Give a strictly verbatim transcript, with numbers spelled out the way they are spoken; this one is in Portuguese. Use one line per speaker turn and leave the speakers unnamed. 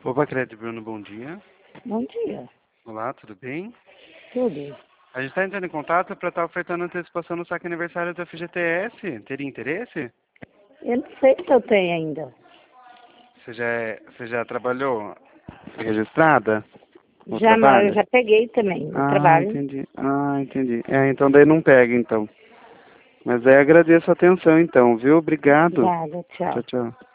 Opa, Crédito Bruno, bom dia.
Bom dia.
Olá, tudo bem?
Tudo.
A gente está entrando em contato para estar ofertando antecipação no saque aniversário do F G T S. Teria interesse?
Eu não sei se eu tenho ainda.
Você já, é, você já trabalhou registrada no
Já não, eu
trabalho?
já peguei também no
Ah,
trabalho.
entendi. Ah, entendi. É, então daí não pega, então. Mas aí agradeço a atenção, então, viu? Obrigado.
Obrigada, tchau.
Tchau, tchau.